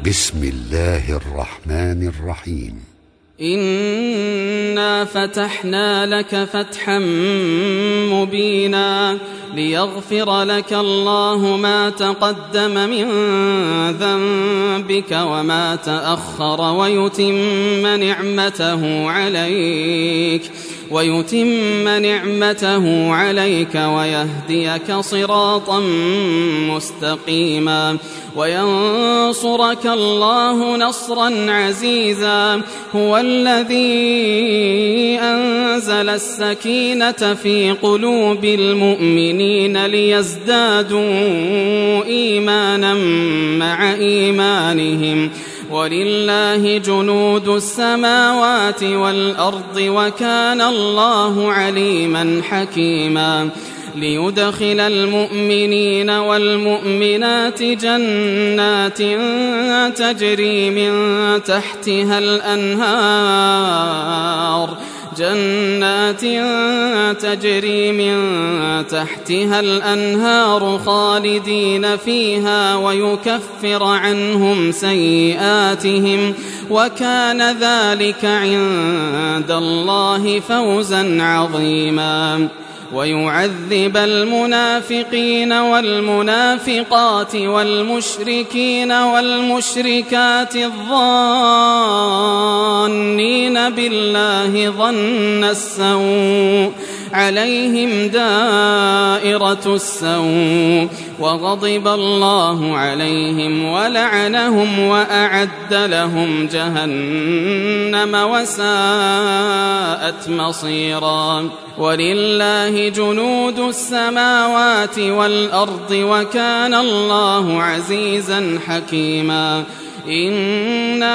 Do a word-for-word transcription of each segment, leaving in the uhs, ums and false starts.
بسم الله الرحمن الرحيم. إنا فتحنا لك فتحا مبينا ليغفر لك الله ما تقدم من ذنبك وما تأخر ويتم نعمته عليك ويتم نعمته عليك ويهديك صراطا مستقيما وينصرك الله نصرا عزيزا. هو الذي أنزل السكينة في قلوب المؤمنين ليزدادوا إيمانا مع إيمانهم ولله جنود السماوات والأرض وكان الله عليما حكيما. ليدخل المؤمنين والمؤمنات جنات تجري من تحتها الأنهار جنات تجري من تحتها الأنهار خالدين فيها ويكفر عنهم سيئاتهم وكان ذلك عند الله فوزا عظيما. ويعذب المنافقين والمنافقات والمشركين والمشركات الظانين بالله ظن السوء عليهم دائرة السوء وغضب الله عليهم ولعنهم وأعد لهم جهنم وساءت مصيرا. ولله جنود السماوات والأرض وكان الله عزيزا حكيما. إنا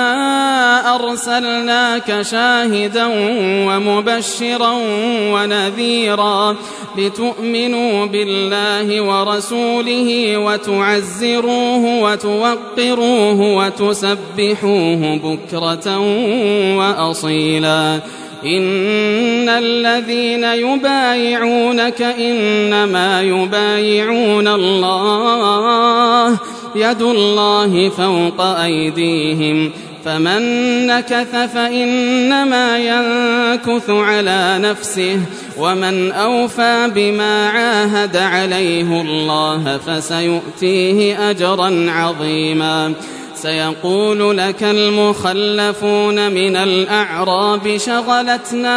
أرسلناك شاهدا ومبشرا ونذيرا لتؤمنوا بالله ورسوله وتعزروه وتوقروه وتسبحوه بكرة وأصيلا. إن الذين يبايعونك إنما يبايعون الله يد الله فوق أيديهم فمن نكث فإنما ينكث على نفسه ومن أوفى بما عاهد عليه الله فسيؤتيه أجرا عظيما. سيقول لك المخلفون من الأعراب شغلتنا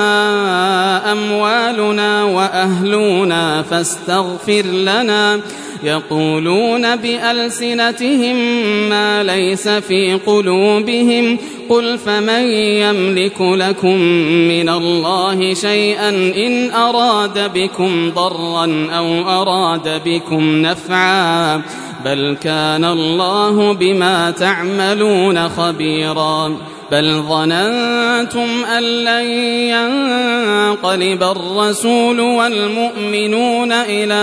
أموالنا وأهلنا فاستغفر لنا يقولون بألسنتهم ما ليس في قلوبهم قل فمن يملك لكم من الله شيئا إن أراد بكم ضرا أو أراد بكم نفعا بل كان الله بما تعملون خبيرا. بل ظننتم أن لن ينقلب الرسول والمؤمنون إلى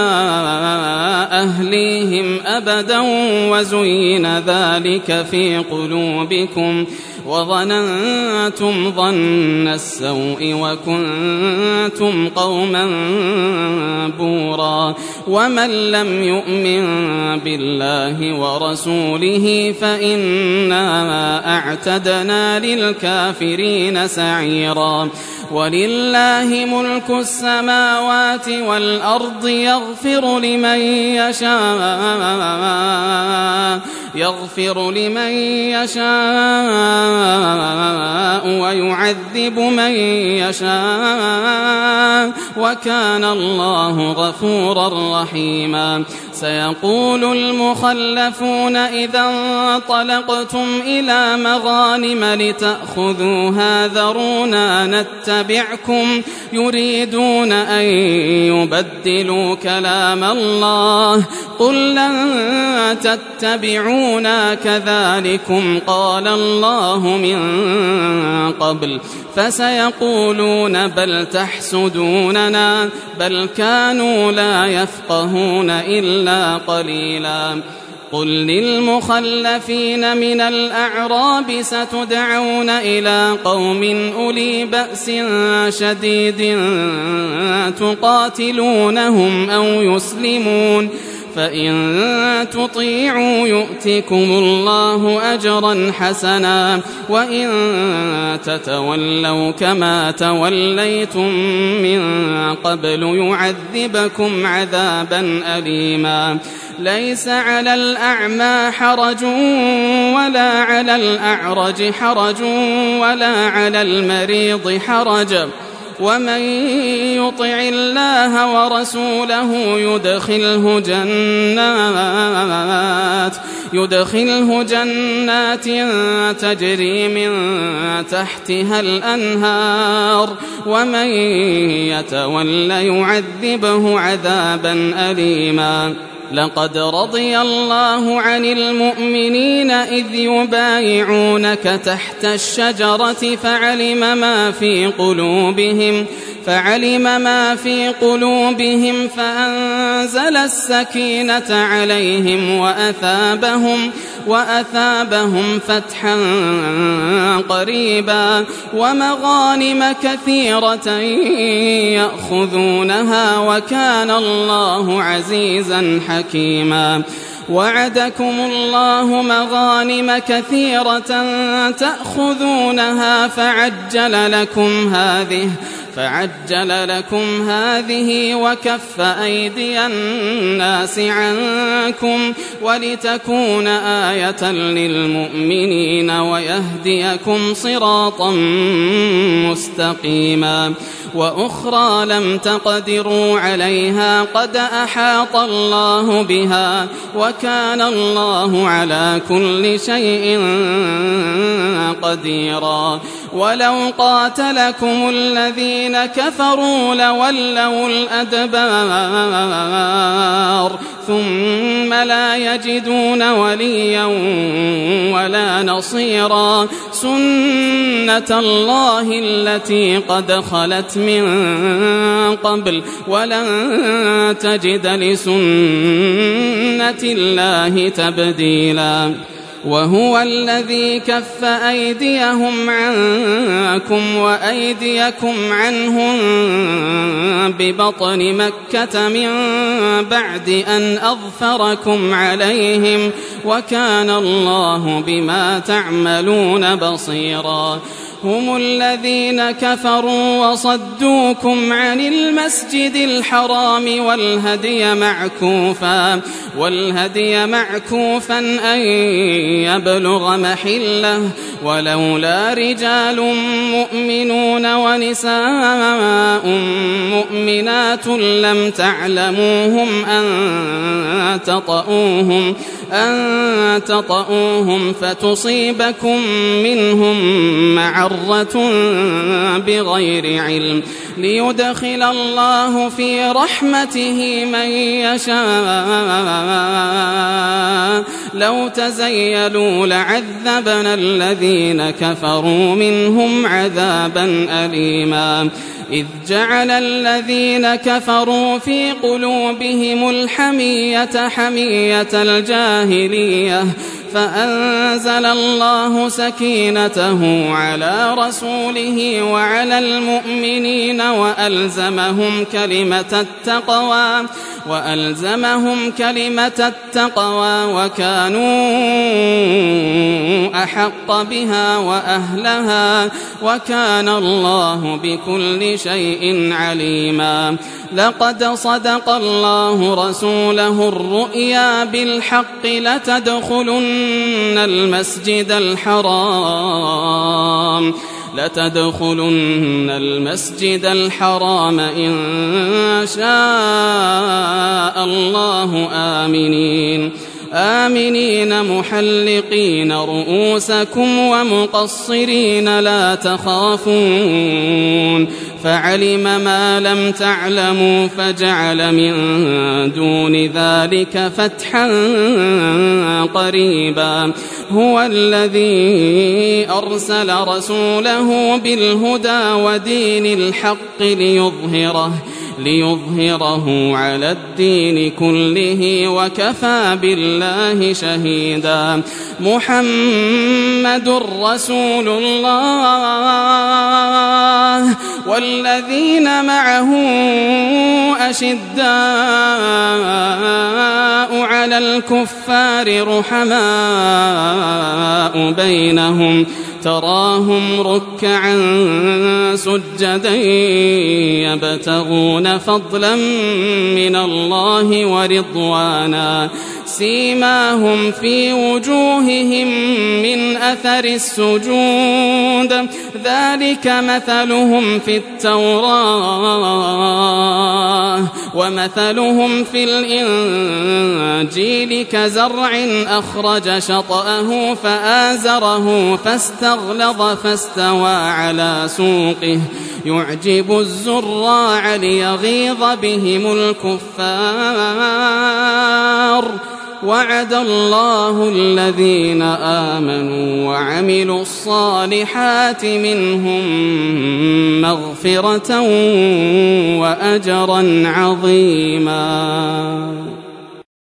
أهليهم أبدا وزين ذلك في قلوبكم وظننتم ظن السوء وكنتم قوما بورا. ومن لم يؤمن بالله ورسوله فإنا أعتدنا للكافرين سعيرا. ولله ملك السماوات والأرض يغفر لمن يشاء يغفر لمن يشاء ويعذب من يشاء وكان الله غفورا رحيما. سيقول المخلفون إذا انطلقتم إلى مغانم لتأخذوها ذرونا نتبعكم يريدون أن يبدلوا كلام الله قل لن تتبعونا كذلكم قال الله من قبل فسيقولون بل تحسدوننا بل كانوا لا يفقهون إلا قليلا. قل للمخلفين من الأعراب ستدعون إلى قوم أولي بأس شديد تقاتلونهم أو يسلمون فإن تطيعوا يؤتكم الله أجرا حسنا وإن تتولوا كما توليتم من قبل يعذبكم عذابا أليما ليس على الأعمى حرج ولا على الأعرج حرج ولا على المريض حرج ومن يطع الله ورسوله يدخله جنات يدخله جنات تجري من تحتها الأنهار ومن يتول يعذبه عذابا أليما لقد رضي الله عن المؤمنين إذ يبايعونك تحت الشجرة فعلم ما في قلوبهم فعلم ما في قلوبهم فأنزل السكينة عليهم وأثابهم وأثابهم فتحا قريبا ومغانم كثيرة يأخذونها وكان الله عزيزا حكيما وعدكم الله مغانم كثيرة تأخذونها فعجل لكم هذه فعجل لكم هذه وكف أيدي الناس عنكم ولتكون آية للمؤمنين ويهديكم صراطا مستقيما وأخرى لم تقدروا عليها قد أحاط الله بها وكان الله على كل شيء قديرا ولو قاتلكم الذين كفروا لولوا الأدبار ثم لا يجدون وليا ولا نصيرا سنة الله التي قد خلت من قبل ولن تجد لسنة الله تبديلا وهو الذي كف أيديهم عنكم وأيديكم عنهم ببطن مكة من بعد أن أظفركم عليهم وكان الله بما تعملون بصيرا هم الذين كفروا وصدوكم عن المسجد الحرام والهدي معكوفا والهدي معكوفا أن يبلغ محله ولولا رجال مؤمنون ونساء مؤمنات لم تعلموهم أن تطؤوهم أن تطؤوهم فتصيبكم منهم معرة بغير علم ليدخل الله في رحمته من يشاء لو تزيلوا لعذبنا الذين كفروا منهم عذابا أليما إذ جعل الذين كفروا في قلوبهم الحمية حمية الجاهلية فأنزل الله سكينته على رسوله وعلى المؤمنين وألزمهم كلمة التقوى وألزمهم كلمة التقوى وكانوا أحق بها وأهلها وكان الله بكل شيء عليما لقد صدق الله رسوله الرؤيا بالحق لتدخلن المسجد الحرام لتدخلن المسجد الحرام إن شاء الله آمنين آمنين محلقين رؤوسكم ومقصرين لا تخافون فعلم ما لم تعلموا فجعل من دون ذلك فتحا قريبا هو الذي أرسل رسوله بالهدى ودين الحق ليظهره ليظهره على الدين كله وكفى بالله شهيدا. محمد رسول الله والذين معه أشداء على الكفار رحماء بينهم تراهم ركعا سجدا يبتغون فضلا من الله ورضوانا سيماهم في وجوههم من أثر السجود ذلك مثلهم في التوراة ومثلهم في الإنجيل كزرع أخرج شطأه فآزره فاستغلظ فاستوى على سوقه يعجب الزراع ليغيظ بهم الكفار. وعد الله الذين آمنوا وعملوا الصالحات منهم مغفرة وأجرا عظيما.